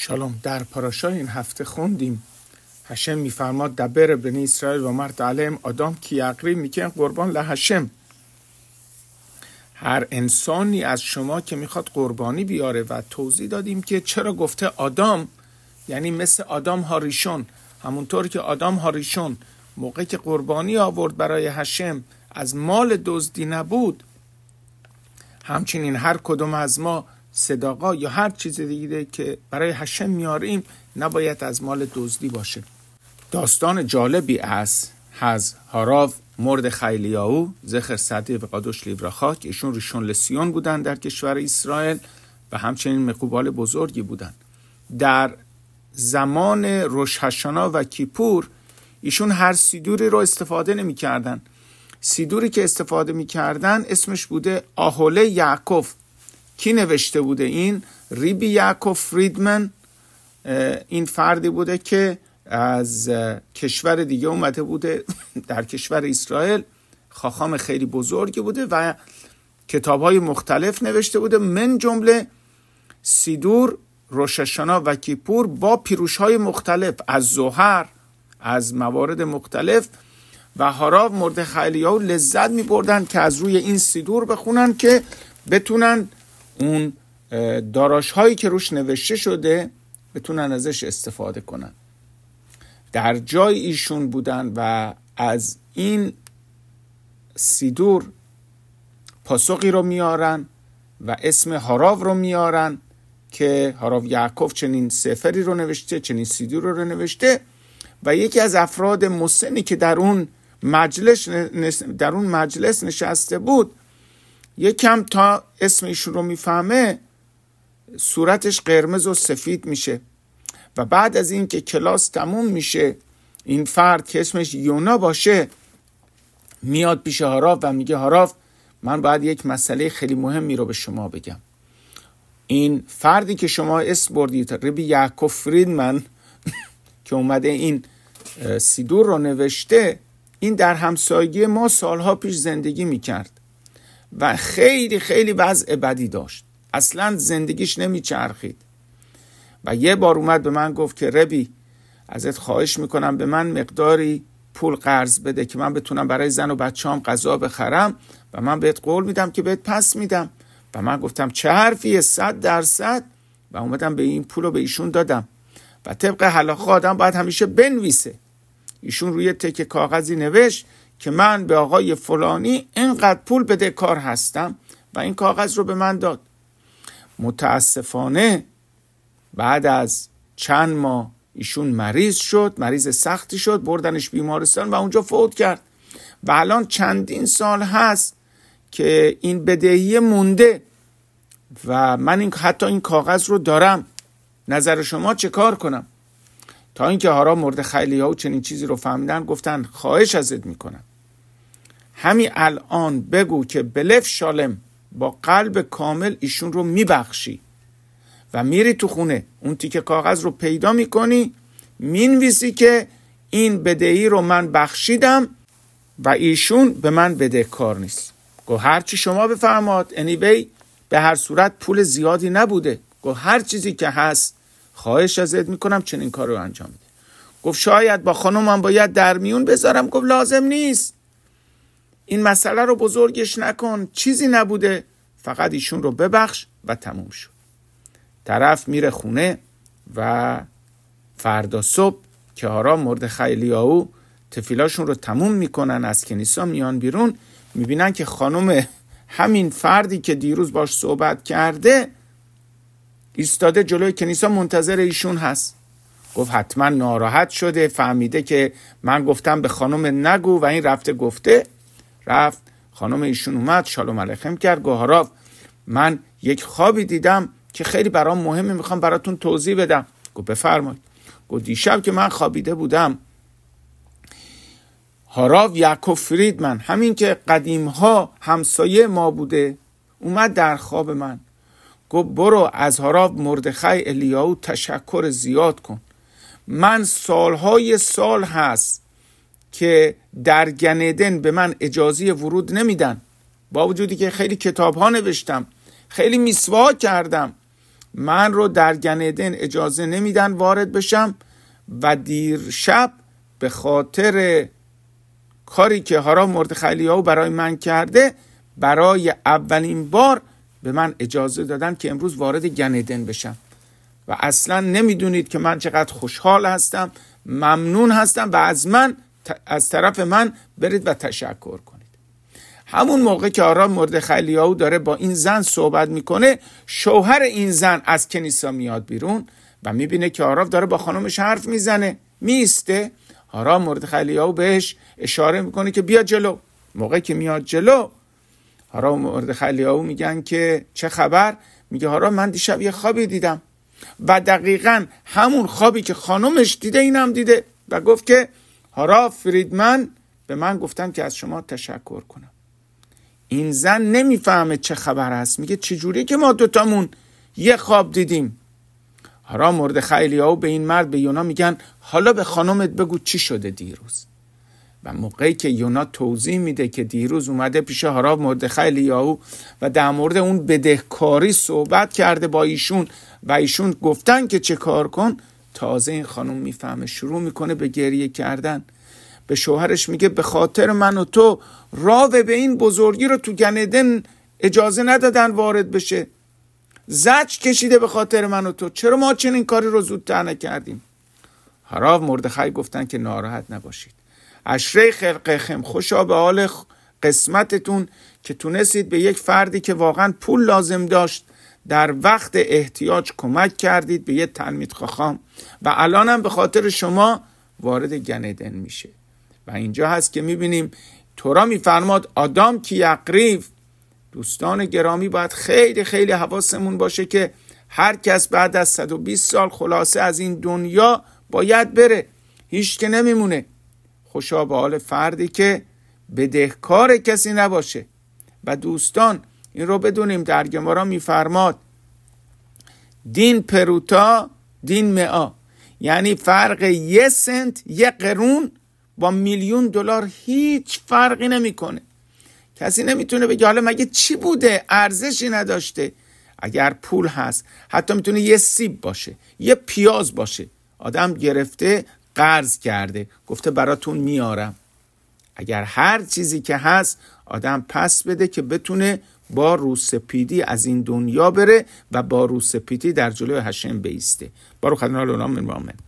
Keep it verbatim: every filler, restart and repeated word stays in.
شالوم. در پاراشای این هفته خوندیم هشم میفرماد دبر بنی اسرائیل و مرد علیهم آدم کی یقری میکن قربان لهشم. هر انسانی از شما که میخواد قربانی بیاره و توضیح دادیم که چرا گفته آدم، یعنی مثل آدم هاریشون، همونطور که آدم هاریشون موقعی که قربانی آورد برای هشم از مال دزدی نبود، همچنین هر کدوم از ما صداقا یا هر چیز دیگه که برای هشم میاریم نباید از مال دزدی باشه. داستان جالبی است از هاراو مردخای الیاهو زخر صدیق و قادوش لیبراخا که ایشون ریشون لسیون بودن در کشور اسرائیل و همچنین مقبال بزرگی بودن. در زمان روش هاشانا و کیپور ایشون هر سیدوری رو استفاده نمی کردن. سیدوری که استفاده می کردن اسمش بوده آهوله یعقوب. کی نوشته بوده این؟ ریبی یعقوب فریدمن. این فردی بوده که از کشور دیگه اومده بوده در کشور اسرائیل، خاخام خیلی بزرگی بوده و کتاب‌های مختلف نوشته بوده، من جمله سیدور روش هاشانا و کیپور با پیروش‌های مختلف از ظهر، از موارد مختلف. و هاراو مردخای الیاهو لذت می‌بردن که از روی این سیدور بخونن که بتونن اون داراش‌هایی که روش نوشته شده بتونن ازش استفاده کنن. در جای ایشون بودن و از این سیدور پاسخی رو میارن و اسم هاراو رو میارن که هاراو یعقوب چنین سفری رو نوشته، چنین سیدور رو نوشته. و یکی از افراد مسنی که در اون مجلس در اون مجلس نشسته بود یکم تا اسم ایشون رو میفهمه صورتش قرمز و سفید میشه. و بعد از این که کلاس تموم میشه این فرد که اسمش یونا باشه میاد پیش هاراو و میگه هاراو من باید یک مسئله خیلی مهمی رو به شما بگم. این فردی که شما اسم بردید ریبی یعقوب فریدمن که اومده این سیدور رو نوشته، این در همسایگی ما سالها پیش زندگی میکرد و خیلی خیلی وضع بدی داشت، اصلا زندگیش نمیچرخید. و یه بار اومد به من گفت که ربی ازت خواهش میکنم به من مقداری پول قرض بده که من بتونم برای زن و بچه‌ام غذا بخرم و من بهت قول میدم که بهت پس میدم. و من گفتم چه حرفیه، صد درصد. و اومدم به این پول رو به ایشون دادم. و طبق حلاخه آدم باید همیشه بنویسه. ایشون روی تکه کاغذی نوشت که من به آقای فلانی اینقدر پول بدهکار هستم و این کاغذ رو به من داد. متاسفانه بعد از چند ماه ایشون مریض شد، مریض سختی شد، بردنش بیمارستان و اونجا فوت کرد. و الان چندین سال هست که این بدهی مونده و من این حتی این کاغذ رو دارم. نظر شما چه کار کنم؟ تا اینکه هاراو مردخای الیاهو چنین چیزی رو فهمیدن گفتن خواهش ازت میکنم همین الان بگو که بلف شالم با قلب کامل ایشون رو میبخشی و میری تو خونه اون تیکه کاغذ رو پیدا میکنی، مینویسی که این بدهی رو من بخشیدم و ایشون به من بدهکار نیست. گو هرچی شما بفرماد، anyway به هر صورت پول زیادی نبوده. گو هر چیزی که هست خواهش ازت میکنم چنین کار رو انجام بده. گفت شاید با خانومم باید در میون بذارم. گفت لازم نیست، این مسئله رو بزرگش نکن، چیزی نبوده، فقط ایشون رو ببخش و تموم شد. طرف میره خونه و فردا صبح که هاراو مردخای الیاهو تفیلاشون رو تموم میکنن از کنیسا میان بیرون، میبینن که خانم همین فردی که دیروز باش صحبت کرده ایستاده جلوی کنیسا منتظر ایشون هست. گفت حتما ناراحت شده، فهمیده که من گفتم به خانم نگو و این رفته گفته. رفت خانم ایشون اومد شالوم علیکم کرد. گفت هاراو من یک خوابی دیدم که خیلی برام مهمه، میخوام براتون توضیح بدم. گفت بفرمایید. گفت دیشب که من خوابیده بودم هاراو یعقوب فریدمن، همین که قدیمها همسایه ما بوده، اومد در خواب من. گفت برو از هاراو مردخای الیاهو تشکر زیاد کن. من سالهای سال هست که در گنیدن به من اجازه ورود نمیدن، با وجودی که خیلی کتاب ها نوشتم، خیلی میسواک کردم، من رو در گن عدن اجازه نمیدن وارد بشم و دیر شب به خاطر کاری که هارام مردخای الیاهو برای من کرده برای اولین بار به من اجازه دادن که امروز وارد گن عدن بشم و اصلا نمیدونید که من چقدر خوشحال هستم، ممنون هستم و از من از طرف من برید و تشکر کنید. همون موقع که هارام مردخای الیاهو داره با این زن صحبت میکنه، شوهر این زن از کنیسا میاد بیرون و میبینه که هارام داره با خانمش حرف میزنه. میسته، هارام مردخای الیاهو بهش اشاره میکنه که بیا جلو. موقع که میاد جلو، هارام مردخای الیاهو میگن که چه خبر؟ میگه هارام من دیشب یه خوابی دیدم و دقیقاً همون خوابی که خانمش دیده اینم دیده و گفت که هارام فریدمن به من گفتن که از شما تشکر کنم. این زن نمیفهمه چه خبر است، میگه چجوری که ما دوتامون یه خواب دیدیم؟ هارام مردخای الیاهو به این مرد به یونا میگن حالا به خانمت بگو چی شده دیروز. و موقعی که یونا توضیح میده که دیروز اومده پیش هارام مردخای الیاهو و در مورد اون بدهکاری صحبت کرده با ایشون و ایشون گفتن که چه کار کن، تازه این خانم میفهمه، شروع میکنه به گریه کردن. به شوهرش میگه به خاطر من و تو راه به این بزرگی رو تو گن عدن اجازه ندادن وارد بشه، زجر کشیده به خاطر من و تو، چرا ما چنین کاری رو زودتر نکردیم؟ هارام مردخای گفتن که ناراحت نباشید، اشره خلقکم، خوشا به حال قسمتتون که تونستید به یک فردی که واقعا پول لازم داشت در وقت احتیاج کمک کردید، به یه تلمید خاخام، و الانم به خاطر شما وارد گن عدن میشه. و اینجا هست که میبینیم تورا میفرماد آدام کی یقریب. دوستان گرامی، باید خیلی خیلی حواسمون باشه که هر کس بعد از صد و بیست سال خلاصه از این دنیا باید بره، هیچ که نمیمونه. خوشا به حال فردی که بدهکار کسی نباشه. و دوستان این رو بدونیم در گمارا میفرماد دین پروتا دین مئا، یعنی فرق یه سنت یه قرون با میلیون دلار هیچ فرقی نمیکنه. کسی نمیتونه بگه حالا مگه چی بوده، ارزشی نداشته. اگر پول هست، حتی میتونه یه سیب باشه، یه پیاز باشه، آدم گرفته قرض کرده گفته براتون میارم. اگر هر چیزی که هست آدم پس بده که بتونه با روسپیدی از این دنیا بره و با روسپیدی در جلوی هشم بیسته. بارو خدنا لونام من